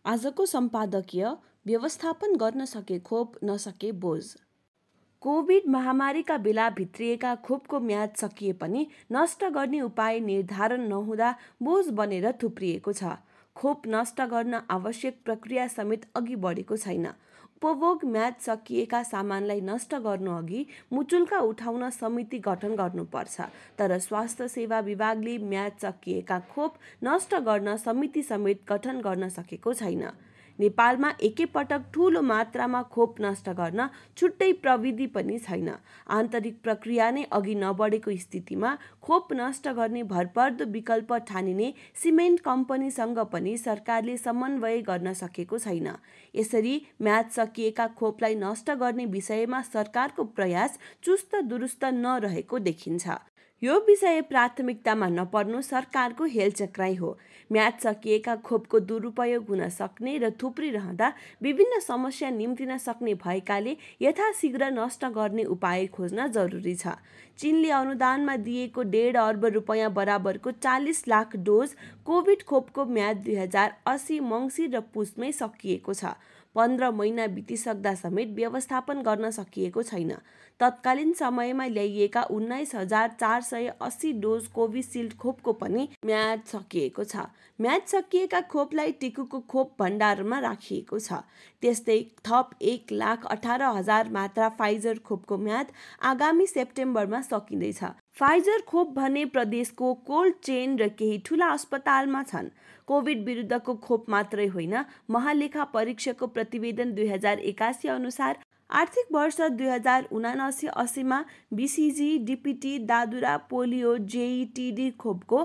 आजको सम्पादकीय व्यवस्थापन गर्न सके खोप नसके बोझ। कोभिड महामारीका बेला भित्रिएका खोपको म्याद सकिए पनि नष्ट गर्ने उपाय निर्धारण नहुँदा बोझ बनेर थुप्रिएको छ। खोप नष्ट गर्न आवश्यक प्रक्रिया समेत अघि बढेको छैन। उपभोग म्याद सकिएका सामानलाई नष्ट गर्नुअघि मुचुल्का उठाउन समिति गठन गर्नुपर्छ, तर स्वास्थ्य सेवा विभागले म्याद सकिएका खोप नष्ट गर्न समिति समेत गठन गर्न सकेको छैन। नेपालमा एकैपटक ठूलो मात्रामा खोप नष्ट गर्न छुट्टै प्रविधि पनि छैन। आन्तरिक प्रक्रिया नै अघि नबढेको स्थितिमा खोप नष्ट गर्ने भरपर्दो विकल्प ठानिने सिमेन्ट कम्पनीसँग पनि सरकारले समन्वय गर्न सकेको छैन। यसरी म्याद सकिएका खोपलाई नष्ट गर्ने विषयमा सरकारको प्रयास चुस्त दुरुस्त नरहेको देखिन्छ। यो विषय प्राथमिकतामा नपर्नु सरकारको हेलचक्राइ हो। म्याद सकिएका खोपको दुरुपयोग हुन सक्ने र थुप्रिरहँदा विभिन्न समस्या निम्तिन सक्ने भएकाले यथाशीघ्र नष्ट गर्ने उपाय खोज्न जरुरी छ। चीनले अनुदानमा दिएको 1.5 अर्ब रुपैयाँ बराबरको 40 लाख डोज कोभिड खोपको म्याद 2080 मङ्सिर र पुसमै सकिएको छ। 15 महिना बितिसक्दा समेत व्यवस्थापन गर्न सकिएको छैन। तत्कालीन समयमा ल्याइएका 19,480 डोज कोभिसिल्ड खोपको पनि म्याद सकिएको छ। म्याद सकिएका खोपलाई टिकुको खोप भण्डारमा राखिएको छ। त्यस्तै थप 1,18,000 मात्रा फाइजर खोपको म्याद आगामी सेप्टेम्बरमा सकिँदैछ। फाइजर खोप भने प्रदेशको कोल्ड चेन र केही ठूला अस्पतालमा छन्। कोभिड विरुद्धको खोप मात्रै होइन, महालेखा परीक्षकको प्रतिवेदन 2081 अनुसार आर्थिक वर्ष 2079-80 मा बीसीजी, डीपीटी, दादुरा, पोलियो, जेई, टीडी खोपको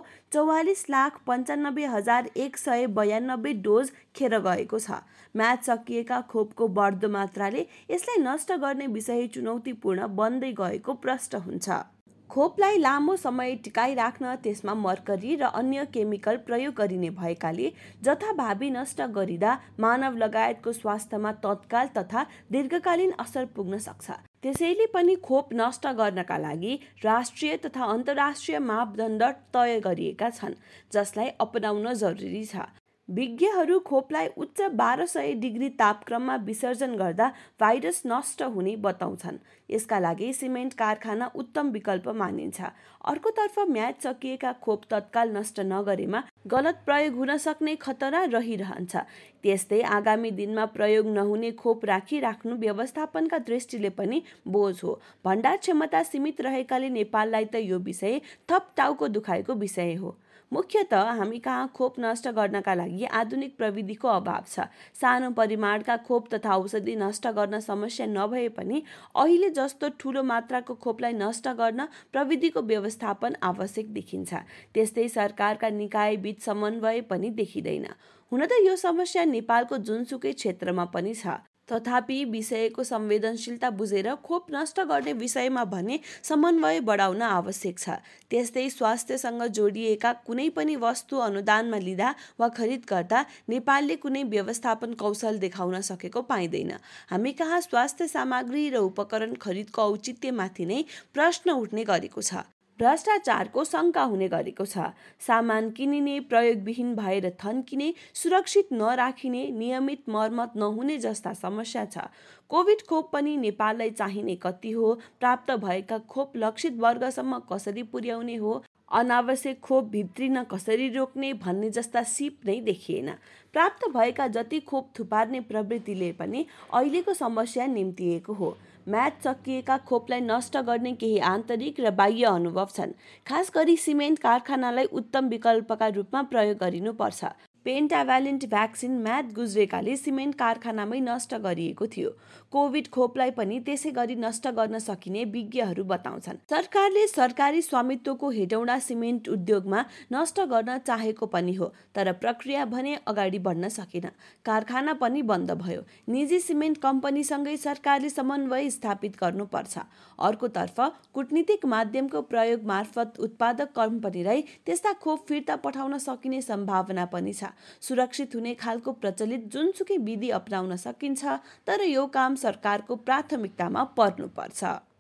44,95,192 डोज खेर गएको छ। म्याद सकिएका खोपको बढ्दो मात्राले यसलाई नष्ट गर्ने विषय चुनौतीपूर्ण बन्दै गएको प्रष्ट हुन्छ। खोपलाई लामो समय टिकाइराख्न त्यसमा मर्करी र अन्य केमिकल प्रयोग गरिने भएकाले जथाभावी नष्ट गरिँदा मानव लगायतको स्वास्थ्यमा तत्काल तथा दीर्घकालीन असर पुग्न सक्छ। त्यसैले पनि खोप नष्ट गर्नका लागि राष्ट्रिय तथा अन्तर्राष्ट्रिय मापदण्ड तय गरिएका छन्, जसलाई अपनाउन जरुरी छ। विज्ञहरू खोपलाई उच्च 1200 डिग्री तापक्रममा विसर्जन गर्दा भाइरस नष्ट हुने बताउँछन्। यसका लागि सिमेन्ट कारखाना उत्तम विकल्प मानिन्छ। अर्कोतर्फ म्याद सकिएका खोप तत्काल नष्ट नगरेमा गलत प्रयोग हुन सक्ने खतरा रहिरहन्छ। त्यस्तै आगामी दिनमा प्रयोग नहुने खोप राखिराख्नु व्यवस्थापनका दृष्टिले पनि बोझ हो। भण्डार क्षमता सीमित रहेकाले नेपाललाई त यो विषय थप टाउको दुखाएको विषय हो। मुख्यतः हामी कहाँ खोप नष्ट गर्नका लागि आधुनिक प्रविधिको अभाव छ। सानो परिमाणका खोप तथा औषधि नष्ट गर्न समस्या नभए पनि अहिले जस्तो ठूलो मात्राको खोपलाई नष्ट गर्न प्रविधिको व्यवस्थापन आवश्यक देखिन्छ। त्यस्तै सरकारका निकाय बीच समन्वय पनि देखिँदैन। हुन त यो समस्या नेपालको जुनसुकै क्षेत्रमा पनि छ। तथापि विषयको संवेदनशीलता बुझेर खोप नष्ट गर्ने विषयमा भने समन्वय बढाउन आवश्यक छ। त्यस्तै स्वास्थ्यसँग जोडिएका कुनै पनि वस्तु अनुदानमा लिँदा वा खरिद गर्दा नेपालले कुनै व्यवस्थापन कौशल देखाउन सकेको पाइँदैन। हामी कहाँ स्वास्थ्य सामग्री र उपकरण खरिदको औचित्यमाथि नै प्रश्न उठ्ने गरेको छ। भ्रष्टाचारको शङ्का हुने गरेको छ। सामान किनिने, प्रयोगविहीन भएर थन्किने, सुरक्षित नराखिने, नियमित मर्मत नहुने जस्ता समस्या छ। कोभिड खोप पनि नेपाललाई चाहिने कति हो, प्राप्त भएका खोप लक्षित वर्गसम्म कसरी पुर्याउने हो, अनावश्यक खोप भित्रिन कसरी रोक्ने भन्ने जस्ता सिप नै देखिएन। प्राप्त भएका जति खोप थुपार्ने प्रवृत्तिले पनि अहिलेको समस्या निम्तिएको हो। म्याद सकिएका खोपलाई नष्ट गर्ने केही आन्तरिक र बाह्य अनुभव छन्। खास गरी सिमेन्ट कारखानालाई उत्तम विकल्पका रूपमा प्रयोग गरिनुपर्छ। पेन्टाभ्यालेन्ट भ्याक्सिन म्याद गुज्रेकाले सिमेन्ट कारखानामै नष्ट गरिएको थियो। कोभिड खोपलाई पनि त्यसै गरी नष्ट गर्न सकिने विज्ञहरू बताउँछन्। सरकारले सरकारी स्वामित्वको हेटौँडा सिमेन्ट उद्योगमा नष्ट गर्न चाहेको पनि हो, तर प्रक्रिया भने अगाडि बढ्न सकेन। कारखाना पनि बन्द भयो। निजी सिमेन्ट कम्पनीसँगै सरकारले समन्वय स्थापित गर्नुपर्छ। अर्कोतर्फ कूटनीतिक माध्यमको प्रयोग मार्फत उत्पादक कम्पनीलाई त्यस्ता खोप फिर्ता पठाउन सकिने सम्भावना पनि छ। सुरक्षित हुने खालको प्रचलित जुनसुकै विधि अपनाउन सकिन्छ, तर यो काम सरकारको प्राथमिकतामा पर्नुपर्छ।